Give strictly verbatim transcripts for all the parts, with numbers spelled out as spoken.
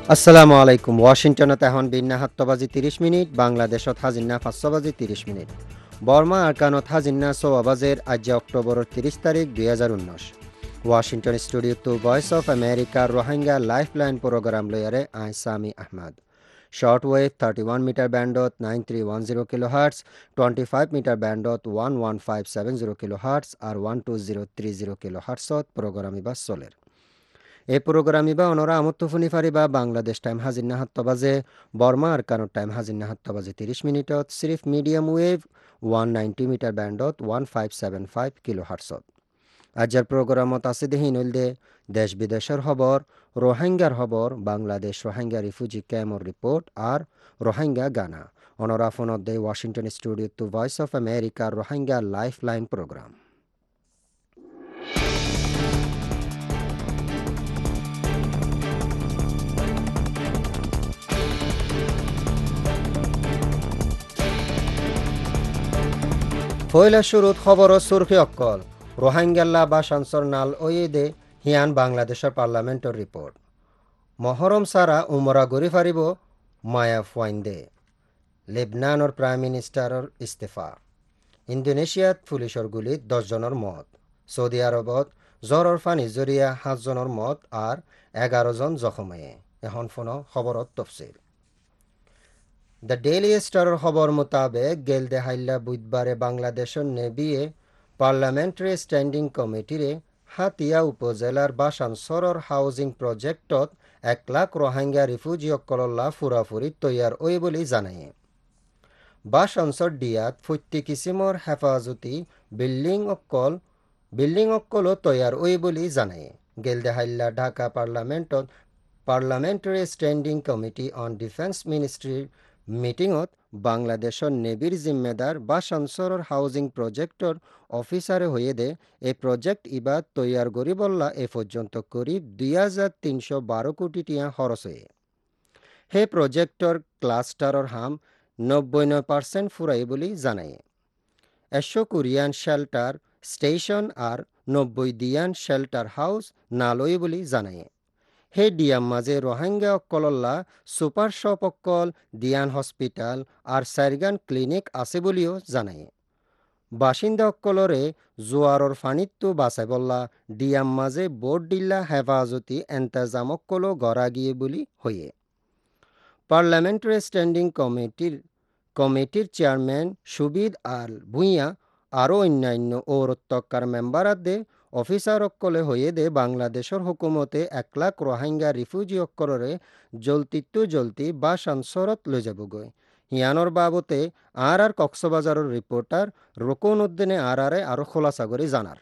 আসসালামু আলাইকুম। ওয়াশিংটনত এখন বিন্না সাতটা বাজি ত্ৰিশ মিনিট, বাংলাদেশত হাজিন্না পাঁচটা বাজি ত্ৰিশ মিনিট। বর্মা আরকানত হাজিন্না ছয় বাজের আজ অক্টোবরের ত্রিশ তারিখ দুই হাজার উনিশ। Washington studio to voice of আমেরিকার রোহিঙ্গা লাইফ লাইন প্রোগ্রাম লয়ারে আই Sami Ahmad. Short wave thirty one metre ব্যান্ডত nine three one zero kilohertz, twenty five metre ব্যান্ডত one one five seven zero kilohertz আর one two zero three zero kilo হার্টসত programme ইবা চলের। এই programme ইবা অনরা আমত্তফুনি ফারিবা বাংলাদেশ টাইম হাজির সাত বাজে, বর্মা আরকানোর টাইম হাজির সাত বাজে তিরিশ মিনিটত সিরিফ medium wave one ninety metre ব্যান্ডত one five seven five kilo হার্টসত। আজকের প্রোগ্রামত আছে দেহি নইলদে দেশ বিদেশের খবর, রোহিঙ্গার খবর, বাংলাদেশ রোহিঙ্গা রিফিউজি ক্যাম্পর রিপোর্ট আর রোহিঙ্গা গানা। অনরা ফোনত দে Washington studio to voice of আমেরিকার রোহিঙ্গা লাইফ লাইন প্রোগ্রাম। পয়লা শুরুত খবর সুরখি অক্কল রোহিঙ্গাল্লা বা সানসর নাল ওয়েদে হিয়ান বাংলাদেশের পার্লামেন্টর রিপোর্ট। মহরম সারা উমরা গরি ফারিব মায়া ফুয়াইন্দে। লেবনানর প্রাইম মিনিস্টারর ইস্তেফা। ইন্দোনেশিয়াত পুলিশর গুলিত দশজনের মত। সৌদি আরবত জ্বরের ফানি জরিয়া সাতজনের মত আর এগারো জন জখমে। এখন ফোন খবরত তফসিল। দ্য ডেইলি স্টারের খবর মোতাবেক গেলদে হাইল্লা বুধবারে বাংলাদেশের নেবিয়ে পার্লামেন্টারি স্ট্যান্ডিং কমিটিরে হাতিয়া উপজেলার বাসানসরর হাউজিং প্রজেক্টত এক লাখ রোহিঙ্গা রিফিউজি অকলল্লা ফুরাফুরি তৈয়ার ওই বলে জানায়। বাসানসর ডিয়াত ফুট্টি কিসিমর হেফাজতি বিল্ডিং অকল বিল্ডিং অকলও তৈয়ার ওই বলে জানায়। গেলদে হাইল্লা ঢাকা পার্লামেন্টত parliamentary standing committee on defence মিনিস্ট্রির মিটিংত বাংলাদেশের নেবির জিম্মেদার বা সংসরর হাউজিং প্রজেক্টর অফিসারে হয়ে দে এই প্রজেক্ট ইবাদ তৈয়ার করি বললা এ পর্যন্ত করিব দুই হাজার তিনশো বারো কোটি টিয়া খরচ হয়ে। হে প্রজেক্টর ক্লাস্টারর হাম নব্বই নয় পার্সেন্ট ফুরাই বলে জানায়। একশো কোরিয়ান শেল্টার স্টেশন আর নব্বই দিয়ান শেল্টার হাউস নালই বলে জানায়। হে ডিয়াম মাঝে রোহিঙ্গা অক্কলল্লা সুপার শপ অক্কল দিয়ান হসপিটাল আর সাইরগান ক্লিনিক আছে বলিও জানায়। বাসিন্দা অক্কলরে জোয়ারর ফানিত্তু বাসাই বললা ডিয়াম মাঝে বোর্ড ডিল্লা হেফাজতি এন্তাজাম অক্কল গড়া গিয়ে বলি হয়ে। পার্লামেন্টারি স্ট্যান্ডিং কমিটির কমিটির চেয়ারম্যান সুবিদ আল ভুঁইয়া আরও অন্যান্য ঔরত্তকার মেম্বারাদে অফিসার অক্কলে হয়ে দে বাংলাদেশের হুকুমতে এক লাখ রোহিঙ্গা রিফিউজি অক্কলরে জলতিত্তু জলতি বা সানসরত লই যাবগৈ। হিয়ানোর বাবতে আর আর কক্সবাজারের রিপোর্টার রুকন উদ্দিনে আর আরে আরো খোলাসা করে জানার।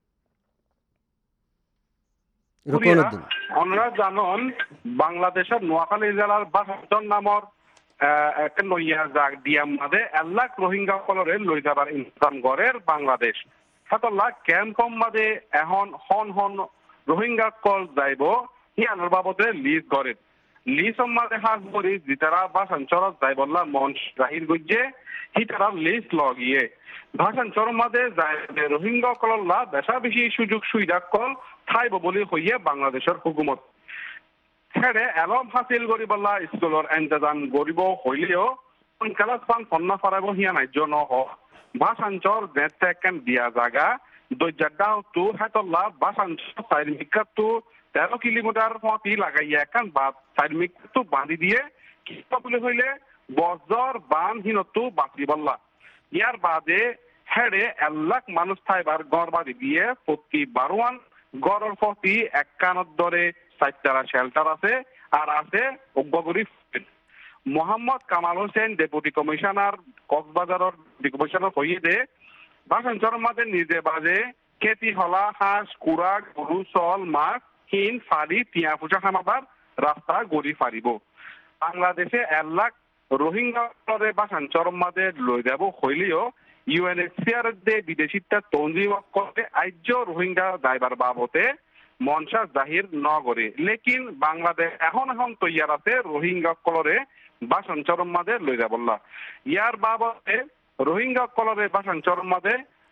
রুকন উদ্দিন আমরা জানন বাংলাদেশের নোয়াখালী জেলার বাসাতন নামর একটা নইয়া জাগ দিয়াম মাদে এক লাখ রোহিঙ্গা কলরে লই যাবার ইন্তজাম গড়ের বাংলাদেশ সাতল্লা ক্যাম্পম মাদে এখন হন হন রোহিঙ্গা কল যাইব হিয়ানোর বাবদে লিজ গড়ে লিজ মাদে হাস করি জিতারা বাসাঞ্চলত যাইবল্লা মন জাহির গজ্জে হিতারা লিজ লগিয়ে ভাষাঞ্চর মাদে যাইবে রোহিঙ্গা কলল্লা বেশা বেশি সুযোগ সুবিধা কল থাইব বলি হইয়ে বাংলাদেশের হুকুমত ছেড়ে এলম হাসিল করিবল্লা স্কুলের ইন্তজাম করিব হইলেও ক্লাস পান সন্না ফারাইব হিয়া নাইজ নহ ভাষাঞ্চর নেতে কেন দিয়া জাগা দৈজাড্ডা তু হেতল্লা ভাষাঞ্চর সাইমিকাতু তেরো কিলোমিটার মতি লাগাইয়া একান বাদ সাইমিকাতু বাঁধি দিয়ে কিবা বলে হইলে বজর বান হিনতু বাঁচি বললা ইয়ার বাদে হেড়ে এক লাখ মানুষ থাইবার গড় বাড়ি দিয়ে প্রতি বারোয়ান গড়ের প্রতি একানত দরে চারটারা শেল্টার আছে আর আছে অব্যগরি মোহাম্মদ কামাল হোসেন ডেপুটি কমিশনার কক্সবাজারের কমিশনার হইয়ে দে বাসাঞ্চর মাঝে নিজে বাজে খেতি হলা হাঁস কুড়া গরু চল মাছ হিন ফাড়ি টিয়া পূজা খানাবার রাস্তা গড়ি ফারিব বাংলাদেশে এক লাখ রোহিঙ্গা বাসাঞ্চর মাঝে লই যাব হইলেও ইউএনএইচসিআর দে বিদেশিটা তঞ্জিম করে আইজ রোহিঙ্গা দায়বার বাবতে মনসা জাহির নগরে লেকিন বাংলাদেশ এখন এখন তৈয়ার আছে রোহিঙ্গা কলরে বাসাঞ্চর মাঝে লই যাবল্লা ইয়ার বাবতে রোহিঙ্গা কলরে বাসাঞ্চর মাঝে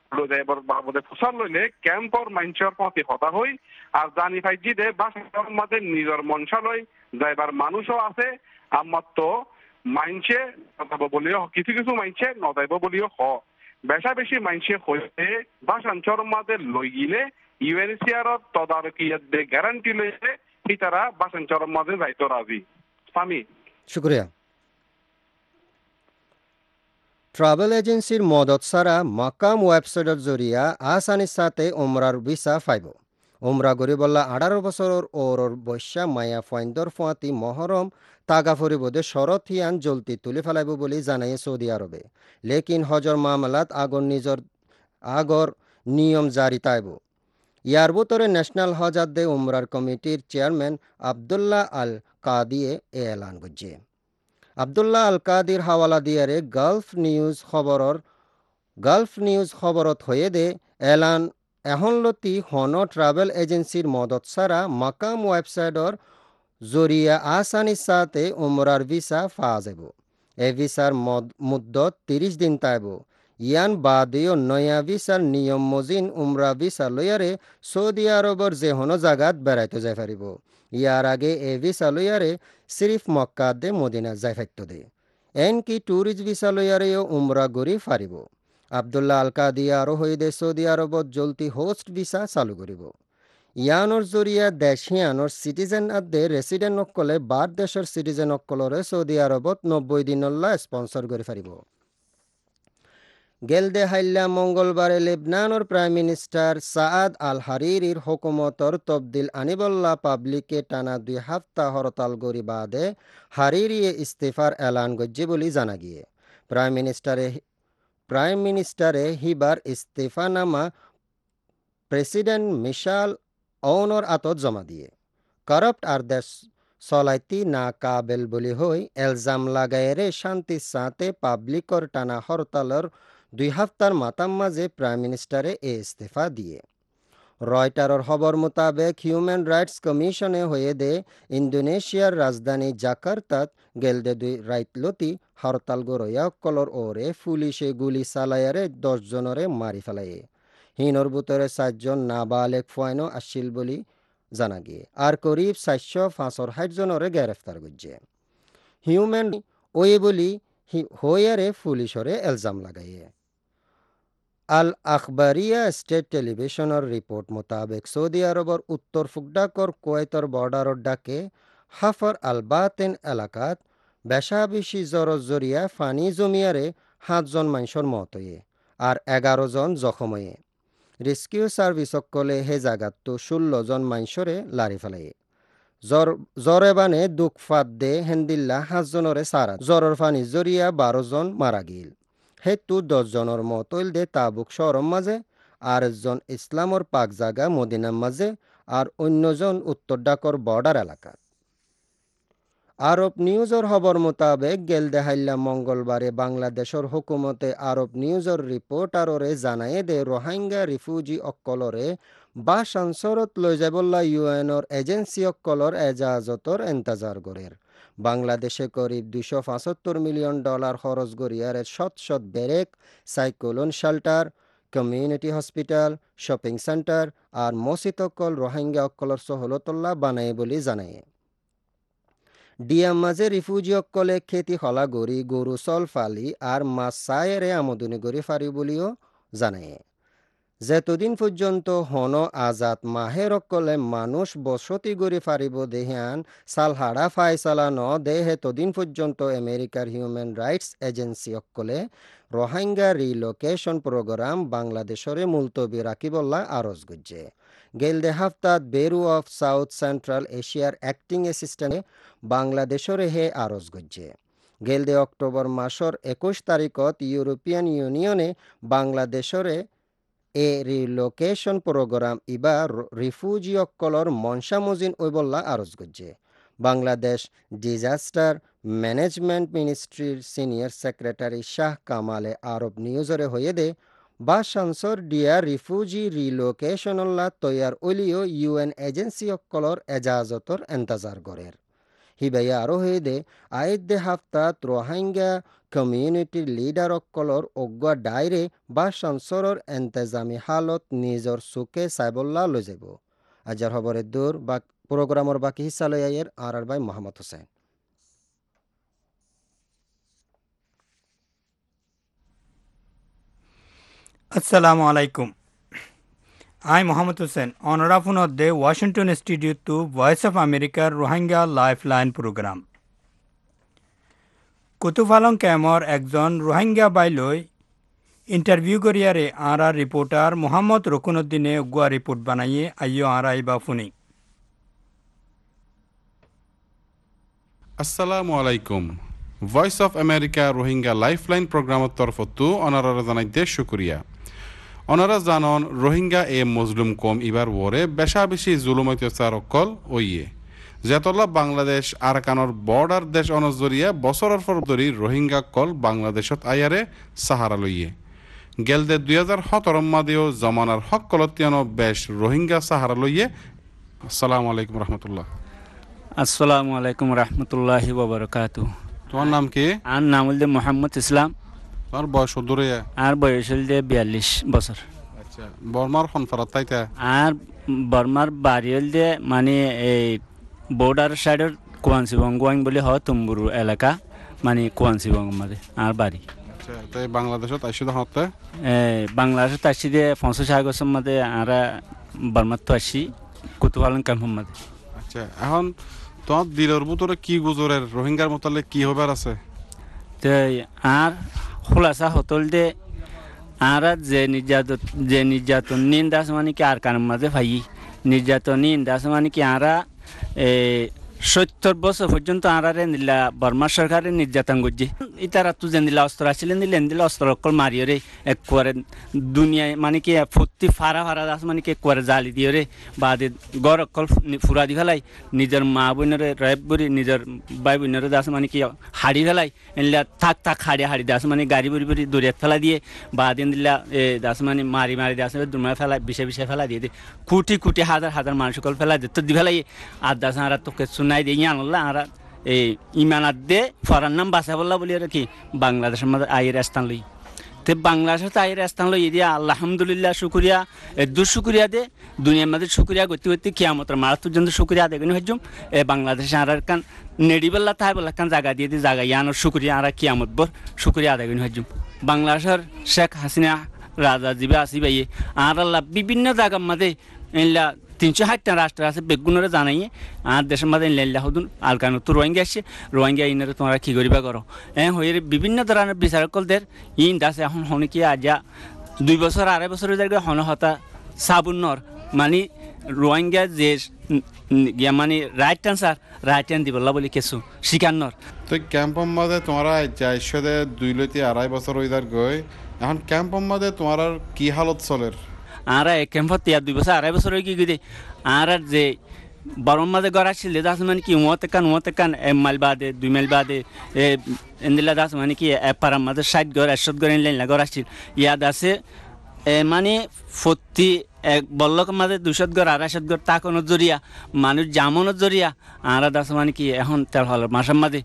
লো যাইবার বাবদে ফুসাল লইলে ক্যাম্পর মাইনচর প্রতি হতা হই আর জানি ফাইজি দে বাসার মধ্যে নিজের মনসালয় যাইবার মানুষও আছে আমার তো মাইনছে নদাইব বলিও কিছু কিছু মাইনছে নদাইব বলিও হ বেশা বেশি মাইনছে হইতে বাসাঞ্চর মধ্যে লই গিলে ইউএনসিআর তদারকি দে গ্যারান্টি লইলে হি তারা বাসাঞ্চর মধ্যে যাইতো রাজি স্বামী শুক্রিয়া। ট্রাভেল এজেন্সির মদত ছাড়া মাকাম ওয়েবসাইটের জরিয়া আসানির সাথে উমরার ভিসা ফাইব। উমরা গরিবল্লা আঠারো বছরের ওরর বৈশা মায়া ফাইন্দর ফুয়াতি মহরম তাগা ফরিবদে শরত হিয়ান জলতি তুলি ফেলাইব বলে জানাই সৌদি আরবে। লেকিন হজর মামলাত আগর নিজর আগর নিয়ম জারি তাইব। ইয়ার ভিতরে ন্যাশনাল হজ আদে উমরার কমিটির চেয়ারম্যান আবদুল্লাহ আল কাদিয়ে এ এলান করছে। আবদুল্লাহ আল কাদির হাওয়ালা দিয়ারে গালফ নিউজ খবরর গালফ নিউজ খবরত হয়ে দে এলান এহনলতি হন ট্রাভেল এজেন্সির মদত ছাড়া মাকাম ওয়েবসাইটর জরিয়া আসানির সাথে উমরার ভিসা ফা যাব। এ ভিসার মুদ্দত তিরিশ দিন তাইব। ইয়ান বাদেও নয়া ভিসার নিয়ম মজিন উমরা ভিসা লইয়ারে সৌদি আরবর যে হনো জাগাত বেড়াইতে যাই পারিব। ইয়ার আগে এ ভিসা লইয়ারে সিরিফ মক্কা দে মদিনা যাই ফাইতো দে। এনকি ট্যুরিস্ট ভিসা লইয়ারেও উমরা গরি ফারিব। আবদুল্লাহ আল কাদিয়া আরো হইদে সৌদি আরবত জলতি হোস্ট ভিসা চালু করিব। ইয়ানোর জরিয়া দেশ হিয়ানোর সিটিজেন আদে রেসিডেন্ট অকলে বার দেশের সিটিজেন অকলরে সৌদি আরবত নব্বই দিনল্লা স্পন্সর করে ফারিব। গেলদে হাইল্লা মঙ্গলবারে লেবনানোর প্রাইম মিনিস্টার সাআদ আল হারিরির হুকুমতর তবদিল আনিবল্লা পাবলিকে টানা দুই হাফতা হরতাল গরি বাদে হারিরিয়ে ইস্তেফার এলান গজ্জে বলে জানা গিয়ে। প্রাইম মিনিস্টারে প্রাইম মিনিস্টারে হিবার ইস্তেফানামা প্রেসিডেন্ট মিশাল অনর আতত জমা দিয়ে কারাপ্ট আর দেশ চলাইতি না কাবেল বলি হই এলজাম লাগাইরে শান্তির সাথে পাবলিকর টানা হরতালর দুই হাফতার মাতাম মাঝে প্রাইম মিনিস্টারে এ ইস্তেফা দিয়ে। রয়টারের খবর মোতাবেক হিউম্যান রাইটস কমিশনে হয়ে দে ইন্দোনেশিয়ার রাজধানী জাকার্তাত গেলদে দুই রাইতলতি হরতাল গরয়াকলর ওরে পুলিশে গুলি চালাইয়ারে দশ জনরে মারি ফেলায়ে। হিনর ভিতরে চারজন নাবালেক ফুয়াইনো আসছিল বলি জানা গিয়ে আর করিব চারশো পাঁচর ষাট জনরে গ্রেফতার করছে। হিউম্যান ওয়ে বলি হইয়ারে পুলিশরে এলজাম লাগাইয়ে। আল আখবারিয়া স্টেট টেলিভিশনের রিপোর্ট মোতাবেক সৌদি আরবর উত্তর ফুকডাকর কোয়েতর বর্ডারর ডাকে হাফর আল বাতেন এলাকাত বেশা বেশি জরজ জরিয়া ফানি জমিয়ারে সাতজন মানুষের মত হয়ে আর এগারো জন জখম হয়ে। রেস্কিউ সার্ভিস অকলে হে জাগাত তো ষোলো জন মানুষরে লারি ফেলাইয়ে। জ্বর জ্বরে বানে দুঃখ ফাত দে হেন্দিল্লা সাতজনরে সারা জ্বরের ফানি জরিয়া বারো জন মারা গিল। হেতু দশ জনের মতইল দে তাবুক শহরের মাঝে আর একজন ইসলামর পাক জাগা মদিনার মাঝে আর অন্যজন উত্তর ডাকর বর্ডার এলাকা। আরব নিউজর খবর মোতাবেক গেল দেহাইল্লা মঙ্গলবারে বাংলাদেশের হুকুমতে আরব নিউজর রিপোর্টাররে জানায়ে দে রোহিঙ্গা রিফিউজি অক্কলরে বা সাংসরত লৈ যাবল্লা ইউএনর এজেন্সি অক্কলর এজাজতর এন্তাজার গরের। বাংলাদেশে করিব দুশো পঁচাত্তর মিলিয়ন ডলার খরচ গড়িয়ার শত শত barrack, cyclone shelter, community hospital, shopping centre আর মসজিদ অক্কল রোহিঙ্গা অক্কলর সহলতল্লা বানায় বলে জানায়। ডিয়াম মাঝে রিফিউজি অক্কলে খেতি হলা গড়ি গরু চল ফালি আর মাছ চায়েরে আমদনি গড়ি ফারি বলিও জানায়। যেতদিন পর্যন্ত হন আজাদ মাহের অকলে মানুষ বসতি গড়ি ফারিব দেহিয়ান সালহাড়া ফাইসালা ন দে হেতদিন পর্যন্ত আমেরিকার হিউম্যান রাইটস এজেন্সি অকলে রোহিঙ্গা রিলোকেশন প্রোগ্রাম বাংলাদেশরে মুলতবি রাখিবল্লা আরজ গজ্জে। গেল দে হাফতাত বেরু অফ সাউথ সেন্ট্রাল এশিয়ার অ্যাক্টিং অ্যাসিস্ট্যান্ট বাংলাদেশরে হে আরজ গজ্জে। গেল দে অক্টোবর মাসর একুশ তারিখত ইউরোপিয়ান ইউনিয়নে বাংলাদেশরে এ রিলোকেশন প্রোগ্রাম ইবা রিফিউজি অক্কলর মনসা মজিন ওইবল্লা আরজ গজ্জে। বাংলাদেশ ডিজাস্টার ম্যানেজমেন্ট মিনিস্ট্রির সিনিয়র সেক্রেটারি শাহ কামালে আরব নিউজরে হয়ে দে বা সাংসর ডিয়া রিফিউজি রিলোকেশনল্লা তৈয়ার ওলিও ইউএন এজেন্সি অক্কলর এজাজতর এন্তাজার গরের। হিবাইয়া আরো হয়ে দে আয়েদ দে হাফতাত রোহিঙ্গা কমিউনিটির লিডার অকলর অজ্ঞা ডাইরে বা সংসরর এন্তেজামি হালত নিজর চোখে চাইবল্লা লৈ যাব। আজাৰ খবরের দূর বা প্রোগ্রামর বাকি হিস্সা লৈ আইয়ের আর আর ভাই Mohammad Hossain. Assalamu alaikum. I Muhammad Hussein, honor of the Washington Institute to Voice of America Rohingya Lifeline Program. Kutupalong ক্যামর একজন রোহিঙ্গা বাইলই ইন্টারভিউ করিয়ারে আরা রিপোর্টার মোহাম্মদ রকুনুদ্দিনে গুয়া রিপোর্ট বানাইয়ে আইয় আরা ইবা ফুনি। আসসালামু আলাইকুম। Voice of America Rohingya lifeline প্রোগ্রামের তরফতো অনারা জানাইতে শুক্রিয়া। অনারা জানন রোহিঙ্গা এ মজলুম কম ইবার ওরে বেশা বেশি জুলুম অত্যাচার অকল ওইয়ে যেতলা বাংলাদেশ আরাকানর বর্ডার দেশ অনজরিয়া বছরের পর ধরি রোহিঙ্গা কল বাংলাদেশত আয়ারে সাহারা লইয়ে গেলদে দুই হাজার সতেরো মাদেও জমানার হক কলতিয়ানো বেশ রোহিঙ্গা সাহারা লইয়ে। আসসালামু আলাইকুম রহমতুল্লাহ। আসসালামু আলাইকুম রহমতুল্লাহি ওয়া বারাকাতুহু। তোমার নাম কি? আর নাম হল মোহাম্মদ ইসলাম। তোমার বয়স দূরে? আর বয়স হল বিয়াল্লিশ বছর। আচ্ছা, বর্মার খনফারাত তাইতা? আর বর্মার বাড়ি হল যে মানে এই বর্ডার সাইডের কুয়ানসিবং গোয়াইং বলে হয় তুম্বুরু এলাকা মানে কুয়ানসিবং মধ্যে আর বাড়ি। আচ্ছা, তাই বাংলাদেশত আইসি হতে? বাংলাদেশত আসি দিয়ে পঞ্চাশ আগস্টের মধ্যে আর বর্মার তো আসি কুতুফালং ক্যাম্পের মধ্যে। আচ্ছা, এখন তোমার দিলের ভিতরে কি গুজরের রোহিঙ্গার মতালে কি হবার আছে? আর খোলাসা হতল দে আর যে নির্যাতন যে নির্যাতন নিন্দা আছে মানে কি আর কানের মাঝে ভাই নির্যাতন নিন্দা আছে মানে কি আরা সত্তর বছর পর্যন্ত আরারে নিলা বর্মা সরকারের নির্যাতন করছে। ইতারা তো যে নিলা অস্ত্র আসলে নিলে নিলে অস্ত্র অকল মারিও রে একবারে দুনিয়ায় মানে কি ফুর্তি ফারা ফারা আছে মানে কি একবারে জালি দিয়ে রে বাদে গড় অকল ফুরা দি ফেলাই নিজের মা বোনের রেপ বুড়ি নিজের ভাই বোনের আছে মানে কি হাড়ি ফেলাই এনলা থাক থাক হাড়ি হাড়ি দাস মানে গাড়ি বুড়ি বুড়ি দরিয়াত ফেলা দিয়ে বাদিন দিলা এ দাস মানে মারি মারি দাস দুমা ফেলা বিষে বিষে ফেলা দিয়ে দিয়ে কোটি কোটি হাজার হাজার মানুষ সকল ফেলা দিয়ে তো দি ফেলাই আর দাস আর তোকে নাই দিয়ে আনলা আর এই ইমানাত দে ফরান নাম বাসা বললা বলি আর কি বাংলাদেশের মধ্যে আয়ের স্থান লই তে বাংলাদেশের আয়ের স্থান লই দিয়া আলহামদুলিল্লাহ শুকরিয়া দু শুকরিয়া দে দুনিয়ার মধ্যে শুকরিয়া করতে করতে কিয়ামতের মারা পর্যন্ত শুকরিয়া দেখেন হজুম এ বাংলাদেশে আর কান নেডিবেল্লা তাই বলা কান জায়গা দিয়ে দিয়ে জায়গা ইয়ানোর শুকরিয়া আর কিয়ামত বর শুকরিয়া দেখেন হজুম। বাংলাদেশের শেখ হাসিনা রাজা জিবে আসি বাইয়ে আর আল্লাহ বিভিন্ন জায়গার মধ্যে এনলা তিনশো ষাটটা রাষ্ট্র আছে বেগুনরে জানাইয়ে আর দেশের মধ্যে লেল্লা হদুন আলকানো তো রোহিঙ্গা আসছে রোহিঙ্গা ইনারে তোমরা কী করিবা করো এ হয়ে বিভিন্ন ধরনের বিচারকলদের ইন দাসে এখন হনে কি আজা দুই বছর আড়াই বছরের জায়গায় হন হতা সাবুন্নর মানে রোহিঙ্গা যে মানে রাইট আনসার রাইট হ্যান্ড দিবল্লা বলি কেসু শিকান্নর। তো ক্যাম্পের মধ্যে তোমরা যাইছো দে দুই লইতে আড়াই বছর হইদার গই এখন ক্যাম্পের মধ্যে তোমার কি হালত চলের? আর এক ক্যাম্পত তিয়া দুই বছর আড়াই বছর হয়ে কি গিয়ে আর যে বরম মাঝে গড় আসছিল দাস মানে কি উঁতে কান উঁতে কান এক মাইল বাদে দুই মাইল বাদে এ এন্দিলা দাস মানে কি এক পাড়ার মাঝে ষাট গড় একশো গড় এনলাইন গড় আসছিল ইয়াদ আছে মানে ফতি এক বল্লকের মাঝে দুশত গড় আড়াইশত গড় তা কোনো জরিয়া মানুষ জামনের জরিয়া আর দাস মানে কি এখন তেল হল মাসের মাঝে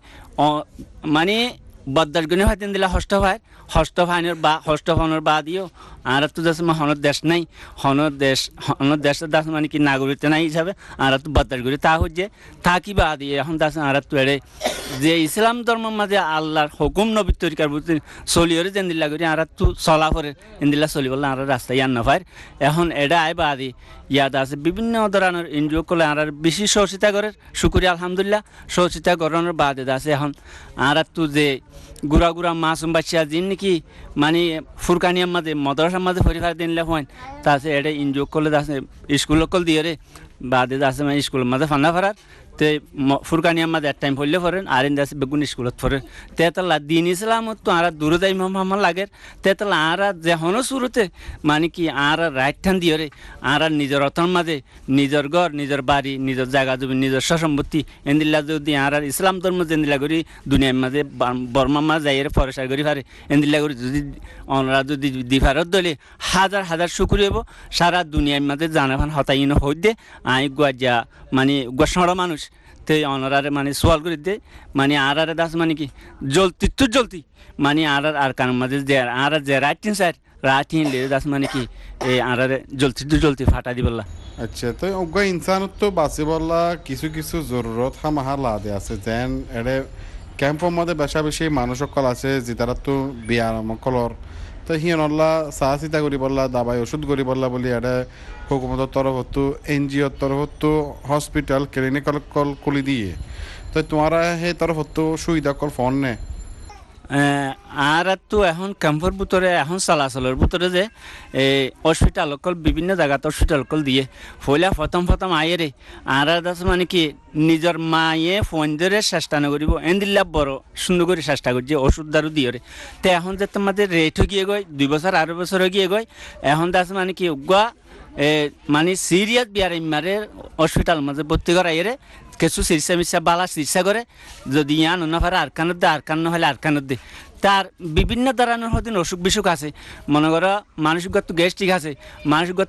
মানে বদাস গুণে হয় তেন দিলা হস্ত হয় হস্ত ফাইনের বা হস্ত ফানোর বা দিও আর তো দাস হনের দেশ নাই হনের দেশ হনের দেশের দাস মানে কি নাগরিক নাই হিসাবে আর তো বদাস গুলি তা হচ্ছে তা কি বা দিয়ে এখন দাস আর তো এড়ে যে ইসলাম ধর্মের মাঝে আল্লাহর হুকুম নবী তরিকার বুঝতে চলিওরে যেন দিল্লা করি আর তো চলা করে এনদিল্লা চলি বললে আর রাস্তা ইয়ান না পায় এখন এটা আয় বা দি ইয়াদ আছে বিভিন্ন ধরনের এনজিও করলে আর বেশি সহযোগিতা করে শুকুরিয়া আলহামদুলিল্লাহ সহযোগিতা করানোর বাদে আছে এখন আর তো যে গুড়া গুড়া মাছ বাচ্চা যিন নাকি মানে ফুরকানিয়ার মাঝে মদরসার মাঝে পরিবার দিনলে হয় তা আছে এটা এনজিও করলে আছে স্কুল কল দিয়ে রে বাদে আছে মানে স্কুলের মাঝে ফান্না ফেরার তে ফুরকানিয়ার মাঝে এক টাইম পড়লে ফরেন আর ইন আছে বেগুন স্কুলত ফরে তেতলা দিন ইসলামত তো আর দূরে যাই মামা লাগের তেতলা আর যে হনো শুরুতে মানে কি আর রাইট ঠান দিয়ে রে আর নিজের অর্থর মাঝে নিজের ঘর নিজের বাড়ি নিজের জায়গা জমি নিজের সম্পত্তি এন্দিল্লা যদি আর ইসলাম ধর্ম যেন্দিল্লা করি দুনিয়ার মাঝে বর্মার মাঝে যাই ফরেসার করি ফারে এন্দিল্লা করি যদি অনরা যদি দিফারত দলে হাজার হাজার শুকুরি হব সারা দুনিয়ার মাঝে জানাফান হতাইন হই দে আই গুয়া যা মানে গুয়া সড় মানুষ তে অনরারে মানে সোয়াল করে দে মানে আর আর দাস মানে কি জলতি তো জলতি মানে আর আর আর কান মাঝে যে আর যে রাইটিং স্যার রাইটিং লে দাস মানে কি এই আর আর জলতি তো জলতি ফাটা দি বললা আচ্ছা তো অজ্ঞ ইনসানত তো বাঁচি বললা কিছু কিছু জরুরত হামাহা লাদে আছে যেন এড়ে ক্যাম্পর মধ্যে বেশা বেশি মানুষ সকল আছে যে তারা তো বিয়ার মকলর তো হিয়নল্লা চাহ চিতা করি বললা দাবাই ওষুধ করি বললা বলি এটা হুকুমতের তরফতো এনজিওর তরফতো হসপিটাল ক্লিনিক কল খুলি দিয়ে তো তোমারা সেই তরফতো সুবিধা কল ফোন নে আর তো এখন ক্যাম্পর ভিতরে এখন চলাচলের ভিতরে যে এই হসপিটাল অকল বিভিন্ন জায়গাত হসপিটাল অকল দিয়ে ফইলা প্রথম প্রথম আয়েরে আর দাস মানে কি নিজের মায়ে ফোন ধরে চেষ্টা না করিব এন্দিল্লা বড় সুন্দর করে চেষ্টা করছে ওষুধ দারু দিয়ে রে তো এখন যে তোমাদের রেট গিয়ে গয় দুই বছর আড়াই বছর গিয়ে গয় এখন দাস মানে কি উগা মানে সিরিয়াস বিয়ারে মারে হসপিটাল মাঝে ভর্তি করা এরে কিছু চিকিৎসা মিশা বালা চিকিৎসা করে যদি ইয়ান না পারে আর কানত দে আর কান নহলে আর কানত দে তার বিভিন্ন ধরনের হদিন অসুখ বিসুখ আছে মনে করো মানসিকগত গ্যাস্ট্রিক আছে মানসিকগত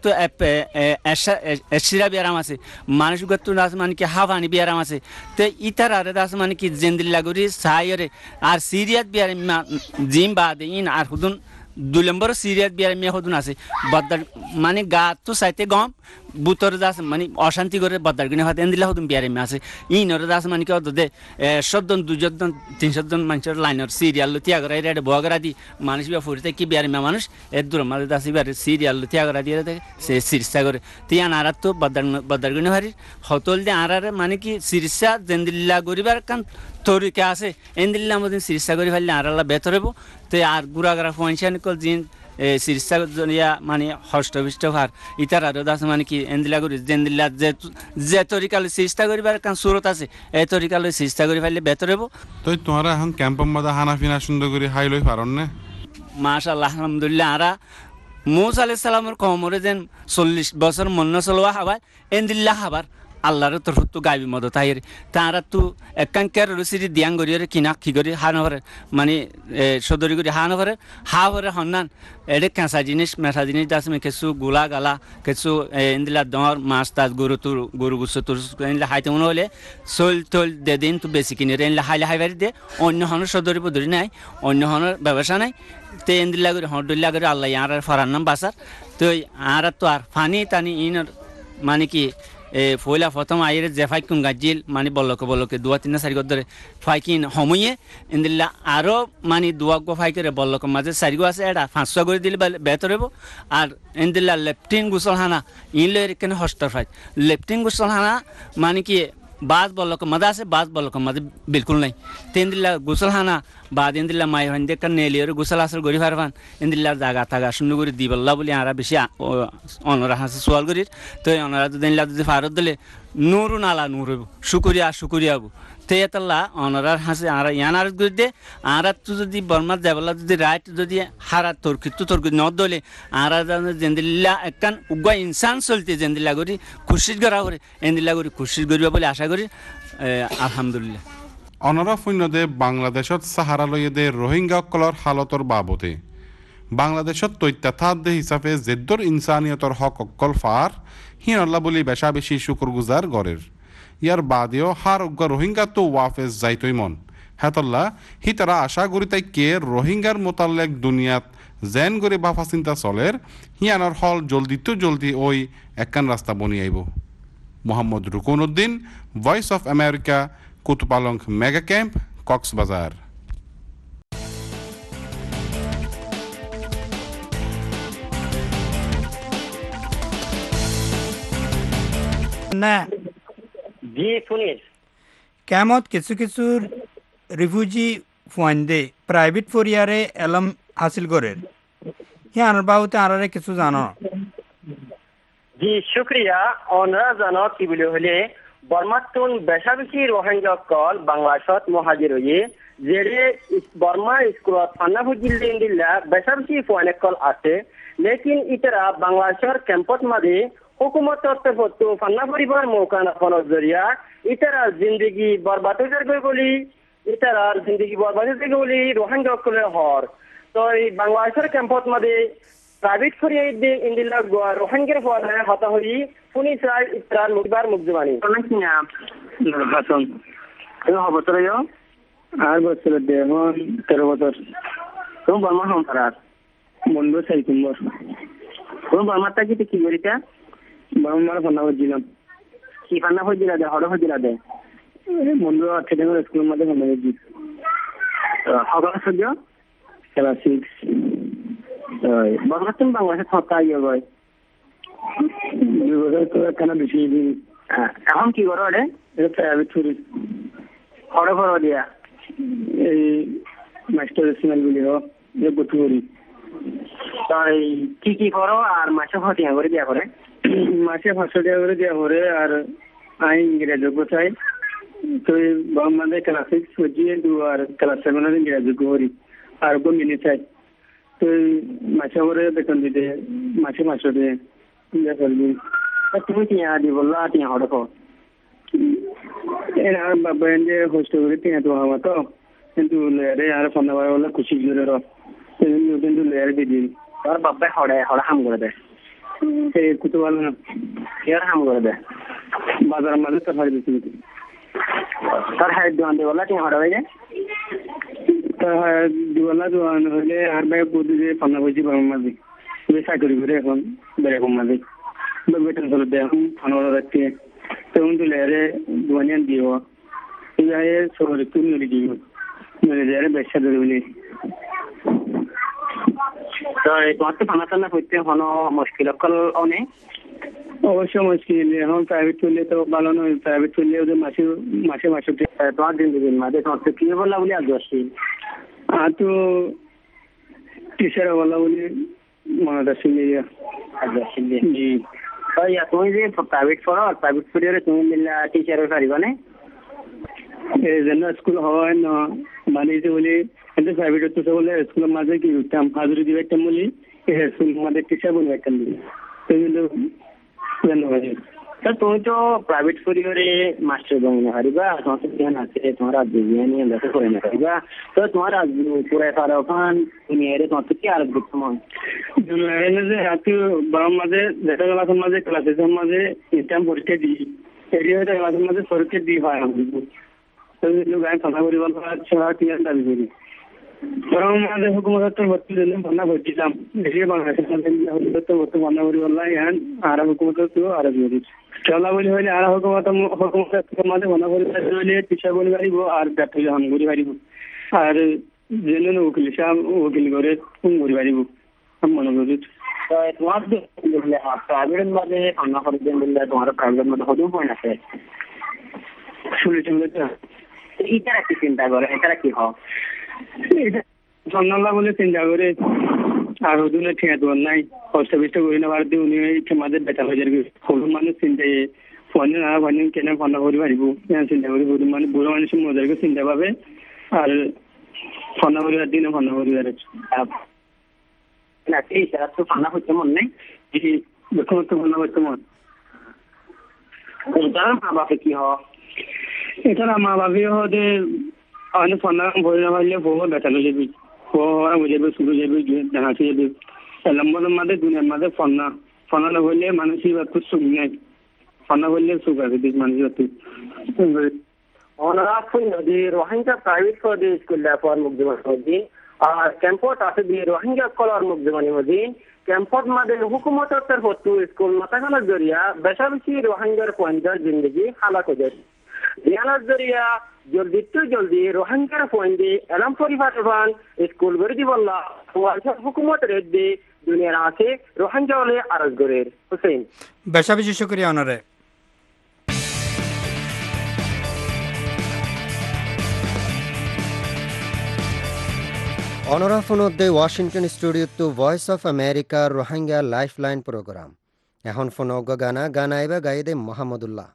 এসিরা ব্যায়াম আছে মানসিকগত মানে কি হাফানি ব্যায়াম আছে তো ইতার আর দাস মানে কি জেন্দিল্লা করি সাইরে আর সিরিয়াস বিয়ার জিম বাদে ইন আর হুদুন দুই নম্বর সিরিয়াস বিয়ার মেয়ে হদুন আছে বদ্দার মানে গা তো চাইতে গম বুতর দাস মানে অশান্তি করে বদ্দার কিনে হাতে এন্দিলা হদুন বিয়ার মেয়ে আছে ইনর দাস মানে কি হতো দে সদ্জন দুজন তিনশোজন মানুষের লাইনের সিরিয়াল তিয়াগরা এটা বগরা দি মানুষ বিয়া ফুরিতে কি বিয়ার মেয়ে মানুষ এর দূর মাঝে দাস বিয়ার সিরিয়াল তিয়াগরা দিয়ে দেখে সে চিকিৎসা করে তিয়ান আর তো বদ্দার বদ্দার কিনে হারির হতল দিয়ে আর মানে কি চিকিৎসা জেন্দিল্লা করিবার কান তরিকা আছে এন্দিল্লা আমাদের চিকিৎসা করে ফেললে আর আল্লাহ বেতর হবো তো আর গুড়াগাড়া পয়সা নিকল জিন চিকিৎসা ইয়া মানে হষ্টপিষ্ট ভার ইতার আর দাস মানে কি এন্দিলা করি জেন্দিল্লা যে যে তরিকালে চিকিৎসা করিবার কারণ সুরত আছে এই তরিকালে চিকিৎসা করে ফেললে বেতর হবো তো তোমারা এখন ক্যাম্পের মধ্যে হানাফিনা সুন্দর করে হাই লই পারন না মাশাআল্লাহ আলহামদুলিল্লাহ আরা মুসা আলাইহিস সালামের কওমরে যেন চল্লিশ বছর মন্ন চলওয়া হাবার এন্দিল্লা হাবার আল্লাহর তরফ তো গাইবি মদত আইরে তারা তো একাঙ্কের রসিরি দিয়াং গরিয়রে কিনা কি করি হা নভরে মানে সদরি করি হা নভরে হা ভরে হন্নান এডে কাঁচা জিনিস মেঠা জিনিস দাসমে কিছু গোলা গালা কিছু এন্দিলা দর মাছ তাজ গরু তুর গরু গুছ তুর এনলা হাইতে মনে হলে সোল তোল দে দিন তো বেশি কিনে এনলা হাইলে হাইবারি দে অন্য হনের সদরি পদরি নাই অন্য হনের ব্যবসা নাই তে এন্দিলা করে হডল্লা করে আল্লাহ আর ফারার নাম বাসার তো আর তো আর ফানি টানি ইনর মানে কি ফয়লা প্রথম আইরে যে ফাইকুন গাজিল মানে বলকে বলকে দুয়া তিন চারি ধরে ফাইকিন সময়ে এন্দিল্লা আরও মানে দুয়া গো ফাইকে বলকে মাঝে চারিগো আছে এটা পাঁচশো করে দিলে বেতর হব আর এন্দিল্লা লেফটিন গুসল হানা ইনলে কেন হস্টার ফাইট লেফটিন গুসল হানা মানে কি বাজ বলকে মাঝে আছে বাজ বলকে মাঝে বিলকুল নাই তেন্দিল্লা গুসল হানা বাদ এন্দিল্লা মাই হান দেখান নেলিয়র গুসল আসর গড়ি ফারফান এন্দিল্লার জাগা থাকা শূন্য করে দিবল্লা বলে আর বেশি অনরা হাসে সোয়াল করি তো অনরা যদি এনলা যদি ফারত দিলে নুরু নালা নুর হইব শুকুরিয়া শুকুরিয়া হবো তো এতলা অনরার হাসে আর ইয়ান আর করে দে আর তো যদি বর্মার যাবলা যদি রাইট যদি হারা তর্কিত তর্কি ন দলে আর জেন্দিল্লা একান উগা ইনসান চলতে জেন্দিল্লা করি খুশির করা করে এন্দিল্লা করি খুশির করিবা বলে আশা করি আলহামদুলিল্লাহ অনরা ফৈন্যদে বাংলাদেশত সাহারা লইয়ে দে রোহিঙ্গা অকলর হালতর বাবদে বাংলাদেশত তথ্যাথাদ্য হিসাবে জেদ্দর ইনসানিয়তর হক অকল ফার হিনল্লা বলি বেশা বেশি শুকুর গুজার গড়ের ইয়ার বাদেও হার উগ্র রোহিঙ্গা তো ওয়াফেজ যাইতই মন হেতল্লা হি তারা আশা করি তাই কে রোহিঙ্গার মোতালেক দুনিয়াত জেন করে বাফা চিন্তা চলের হিয়ানোর হল জলদি তো জলদি ওই একখান রাস্তা বনি আইব Mohammad Rukon Uddin voice of America Kutupalong mega camp Cox's Bazar না জি শুনিস কেমত কিছু কিছু রিফিউজি ফুয়াইন্দে প্রাইভেট ফরিয়ারে এলম হাসিল করে হিয়ানোর বাবুতে আরারে কিছু জানো জি শুক্রিয়া অনরা জানো কি বলে হলে বর্মাতুন বেশা বেশি রোহিঙ্গা কল বাংলাদেশত মহাজির হয়ে যেরে বর্মা স্কুলত ফান্না ফুজিল্লে ইন্দিল্লা বেশা বেশি ফুয়ানে কল আছে লেকিন ইতারা বাংলাদেশের ক্যাম্পত মাঝে হুকুমত তরফত ফান্না পরিবার মৌকা নাফানোর জরিয়া ইতারার জিন্দগি বরবাদ হয়ে যাবে বলি ইতারার জিন্দগি বরবাদ হয়ে যাবে বলি রোহিঙ্গা কলের হর তো এই বাংলাদেশের ক্যাম্পত মাঝে প্রাইভেট করিয়া ইন্দিল্লা রোহিঙ্গার হওয়া হতা হই পুনি চাই ইতারার মুখবার মুখজবানি নুর হাসান। তুমি বছর আর বছর দেহন তেরো বছর। তুমি বর্মা সম্পার বন্ধু চাই কুম্বর। তুমি বর্মারটা কি কি করিতা? বর্মার ফান্না করছিলাম। কি ফান্না করছিলা দে? হড় করছিলা দে? বন্ধু আছে স্কুলের মধ্যে ফান্না করছি। সকাল সূর্য ক্লাস সিক্স। বর্মার তুমি বাংলাদেশে ছটা ইয়ে গয় দুই বছর তো একখানা বেশি দিন। এখন কি করো রে? এটা প্রাইভেট ছুরি হড় ফড় দিয়া এই মাস্টার স্মেল গুলি হোক বটু করি। তাই কি কি করো? আর মাসে ফাটিয়া করে দেওয়া করে? মাসে পাঁচশো টাকা করে দেওয়া করে। আর আমি ইংরেজযোগ্য চাই তো মানে ক্লাস সিক্স করছি আর ক্লাস সেভেনের ইংরেজযোগ্য করি আর মিনি চাই তো মাসে করে বেতন দিতে মাসে পাঁচশো দিয়ে করবি। তুমি টিয়া দি বললো টিয়া হড় বাবা যে হোস্টেল করে টিয়া তো হওয়া তো কিন্তু লেয়ারে আর ফোন বলে খুশি জোরে কিন্তু লেয়ারে দিদি আর বাবা হড়ে হড়ে হাম করে দেয়। সেই কুতু ভালো না ইয়ার হাম করে দেয় বাজারের মাঝে তো হাড়ি দিচ্ছি তার হাড়ি দোকান দিয়ে বললা টিয়া হড়ে হয়ে যায়। তার দিওয়ালা দোকান হলে আর ভাই বুদ্ধি দিয়ে ফান্না বলছি বাবার মাঝে চাকরি করে এখন বেরকম মাঝে বেতন চলে দেয় এখন ফান্না রাখতে তখন তো লেয়ারে দোকানিয়ান দিও শহরে তুই মেরে দিও মেরে দেয়ারে ব্যবসা ধরে বলি। তোমার তো ফানা টান্না করতে কোনো মুশকিল অনেক? অবশ্যই মুশকিল। এখন প্রাইভেট চললে তো ভালো নয়। প্রাইভেট চললে ওদের মাসে মাসে মাসে তোমার দিন দিন মাঝে তোমার তো কি বললা বলি আজ আসছি আর তো টিচার বললা বলি মনে শুনে আজ আসছি জি। তুমি যে প্রাইভেট পড়ো আর প্রাইভেট পড়ে তুমি মিললে টিচার পারিবা না? এই জন্য স্কুল হয় না বানিয়েছে বলি কিন্তু প্রাইভেট হচ্ছে বলে স্কুলের মাঝে কি করতাম হাজুরি দিবে একটা বলি স্কুলের মাঝে টিচার বলবে একটা বলি কিন্তু তুমি তো প্রাইভেট পরিবারে মাস্টার বনে পারিবা তোমার তো জ্ঞান আছে তোমার রাজ্য জ্ঞান দেখা করে না পারিবা তো তোমার রাজ্য পুরাই পারো ওখান দুনিয়ারে তোমার তো কি আর তোমার যে হাতে বাবার মাঝে যেটা ক্লাসের মাঝে ক্লাসের মাঝে ইনকাম পরীক্ষা দিই এরিয়া ক্লাসের মাঝে পরীক্ষা দিই হয় গায়ে ফাঁকা করি বলবো ছড়া টিয়ার দাবি করি বরং আমাদের হুকুমত ভর্তি দিলে ভান্না ভর্তিলাম এসে বাংলাদেশের ভর্তি ভান্না করি বললাম এখন আর হুকুমত আর চলা বলি হইলে আর হুকুমত হুকুমত মাঝে ভান্না করি হইলে টিচার বলি পারিব আর ব্যর্থ হাম করি পারিব আর যেন উকিল সাহেব উকিল করে ফোন করি পারিব মনে করি। তোমার প্রাইভেটের মাঝে ভান্না করে দিয়ে বললে তোমার প্রাইভেটের মধ্যে হতেও পয়েন্ট আছে শুনেছি বলেছে এটারা কি চিন্তা করে এটারা কি হয় সন্ন্যাল্লা বলে চিন্তা করে আর ওদিনে ঠিক দোয়ার নাই কষ্ট বিষ্ট করি না ভারতীয় উনি মাঝে বেটা হয়ে যাবে সরু মানুষ চিন্তায় ফোনে না ফোনে কেন ফান্না করে পারিব চিন্তা করি বুড়ো মানুষ বুড়ো মানুষ মজাকে চিন্তা পাবে আর ফান্না করিবার দিনে ফান্না করিবার না এই তারা তো ফান্না করতে মন নেই দেখুন তো ফান্না করতে মন তারা মা বাপে কি হয় এছাড়া মা বাপে হতে অনেক ফান্না ভরে না পারলে বউ বেটানো যাবি বড় হয়ে যাবে শুরু যাবে দেখাতে যাবে লম্বরের মাঝে দুনিয়ার মাঝে ফান্না ফান্না না হইলে মানুষই একটু সুখ নেই ফান্না হইলে সুখ আছে দেশ মানুষের একটু অনারাফুল নদী রোহিঙ্গা প্রাইভেট করে স্কুল পর মুক্তিবাদ মধ্যে আর ক্যাম্পট আছে দিয়ে রোহিঙ্গা কলার মুক্তিবাণী মধ্যে ক্যাম্পট মাঝে হুকুমতের তরফ স্কুল মাথাখানার জরিয়া বেশা বেশি রোহিঙ্গার পয়েন্টার জিন্দগি হালাক হয়ে যায় রিয়ানার জরিয়া জলদি তো জলদি রোহিঙ্গার পয়েন্টে এলাম পরিবার স্কুল করে দিবল্লা হুকুমত রেড দিয়ে দুনিয়ার আছে রোহিঙ্গা হলে আরজ গরের হুসেন বেশা বেশি শুক্রিয়া অনারে। অনরা ফোনতে ওয়াশিংটন স্টুডিওতে voice of America Rohingya lifeline programme এখন ফোন অজ্ঞ গানা গানা আইবা গাইদে মোহাম্মদুল্লাহ।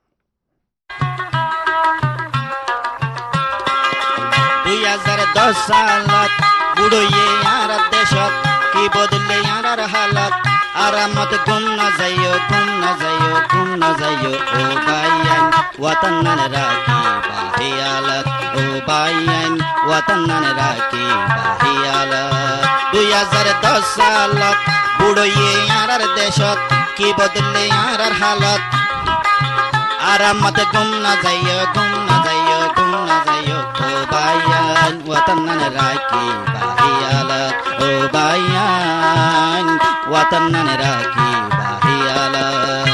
দুই হাজার দশ সালত বুড়োয়ে আর দেশত কি বদলে আর হালত আরামত গুম না যাইও গুম না যাইও গুম না যাইও ও বাইয়ান ওয়াতন নান রাখি বাহিয়ালত ও বাইয়ান ওয়াতন নান রাখি বাহিয়ালত দুই হাজার দশ সালত বুড়োয়ে আর দেশত কি বদলে আর হালত আরামত গুম না যাইও গুম না যাইও গুম না যাইও ও বায়ান ওয়াতন নানে রাখি বাহিয়ালত ও বায়ান ওয়াতন নানে রাখি বাহিয়ালত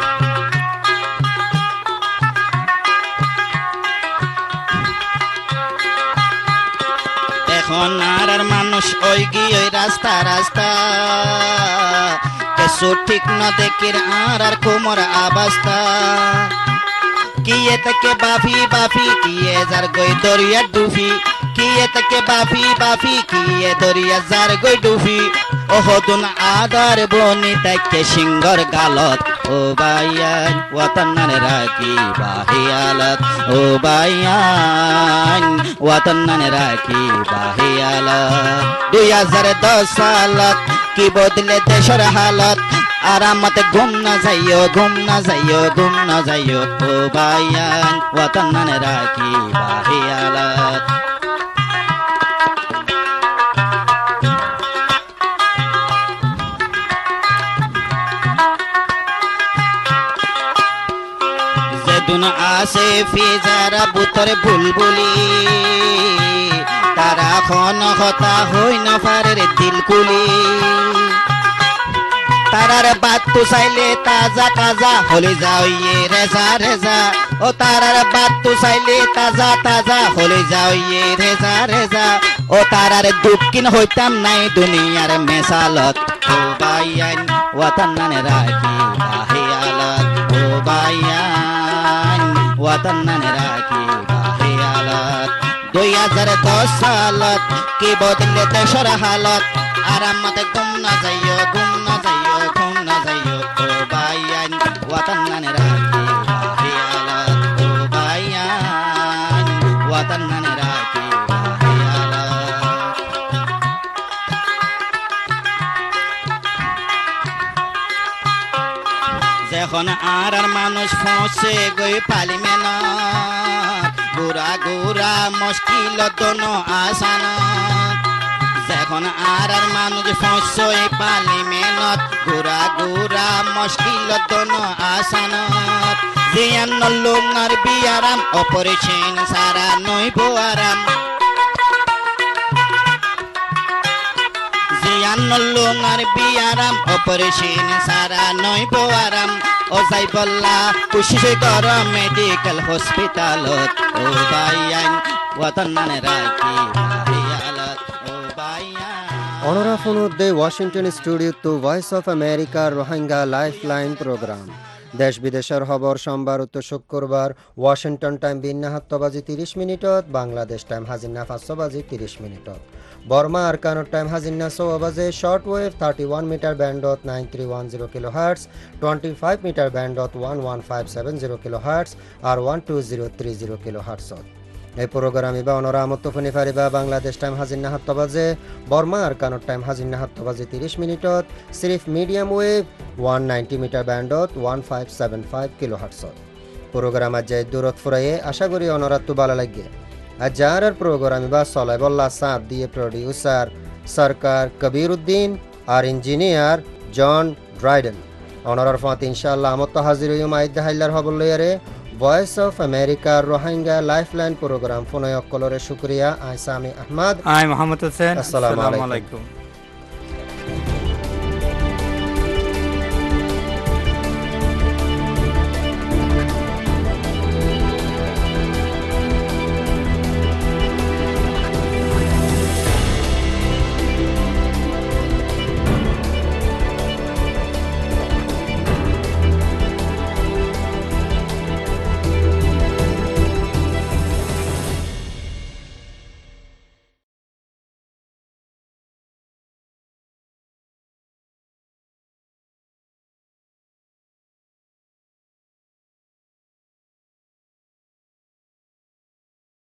এখন আর আর মানুষ ওই গিয়ে রাস্তা রাস্তা কেসু ঠিক না দেখির আর আর কোমর আবাস্তা কিয়ে থেকে বাফি বাফি কিয়ে যার গই দরিয়া ডুফি কিয়ে থেকে বাফি বাফি কিয়ে দরিয়া যার গই ডুফি ওহদুন আদার বনি তাকে সিংহর গালত ও বায়ান ওয়াতন নানে রাখি বাহিয়ালত ও বায়ান ওয়াতন নানে রাখি বাহিয়ালত দুই হাজার দশ সালত কি বদলে দেশের হালত আরামত ঘুম না যাইও ঘুম না যাইও ঘুম না যাইও ও বায়ান ওয়াতন নানে রাখি বাহিয়ালত যেদিন আসে ফিজারা বুতরে বুলবুলি তারা খন হতা হই না পারে রে দিলকুলি তারার বাত তু চাইলে তাজা তাজা হলে যাও ইয়ে রেজা রেজা ও তারার বাত তু চাইলে তাজা তাজা হলে যাও ইয়ে রেজা রেজা ও তারার দুঃখিন হইতাম নাই দুনিয়ার মেসালত ও বায়ান ওয়াতন নানে রাখি বাহিয়ালত ও বায়ান ওয়াতন নানে রাখি বাহিয়ালত দুই হাজার দশ সালত কি বদলে দেশের হালত আরামত গুম না যাইও গুম না যাইও গুম না যাইও ও বায়ান ওয়াতন নানে রাখি বাহিয়ালত ও বায়ান ওয়াতন নানে রাখি বাহিয়ালত যখন আর আর মানুষ ফসে গই পালি মেনা গুড়া গুড়া মুশকিল দোনো আসান যখন আর আর মানুষ ফসে পালি মেনত গুড়া গুড়া মুশকিল দোনো আসান জিয়ান নল্লুনার বিয়ারাম অপরিচিন সারা নইব আরাম জিয়ান নল্লুনার বিয়ারাম অপরিচিন সারা নইব আরাম ও যাইবল্লা কোশিশ কর মেডিকেল হসপিটালত ও বায়ান ওয়াতন নানে রাখি বাহিয়ালত ও বায়ান অনরা ফোনুদ্দে Washington studio to voice of America Rohingya lifeline programme দেশ বিদেশের খবর সোমবার উত্তর শুক্রবার ওয়াশিংটন টাইম বিন্না সাতটা বাজি ত্রিশ মিনিটত বাংলাদেশ টাইম হাজিনা পাঁচশো বাজি ত্রিশ মিনিটত বর্মা আরকানোর টাইম হাজিনা ছয় বাজে short wave thirty one metre ব্যান্ডত nine three one zero kilohertz twenty five metre ব্যান্ডত one one five seven zero kilohertz আর one two zero three zero kilo হার্টসত এই প্রোগ্রাম ইবা অনরা আমত্তফনি ফারিবা বাংলাদেশ টাইম হাজিনা সাতটা বাজে বর্মা আরকানোর টাইম হাজিনা সাতটা বাজে ত্রিশ মিনিটত সিরিফ medium wave one ninety metre ব্যান্ডত one five seven five kilo হার্টসত প্রোগ্রাম আজ দূরত ফুরাইয়ে আশা করি অনরা তো ভালো লাগে আজ যার প্রোগ্রাম ইবা সলাইবল্লা সাপ দিয়ে প্রডিউসার সরকার কবির উদ্দিন আর ইঞ্জিনিয়ার জন ড্রাইডেন অনরার ফাঁত ইনশাআল্লাহ আমত্ত হাজির হইম আইদা হাইলার হবল লইয়ারে voice of America Rohingya lifeline programme ফোনয় অকলরে শুক্রিয়া আই সামি আহমদ আই মোহাম্মদ হোসেন আসসালামু আসসালামু আলাইকুম। আলাইকুম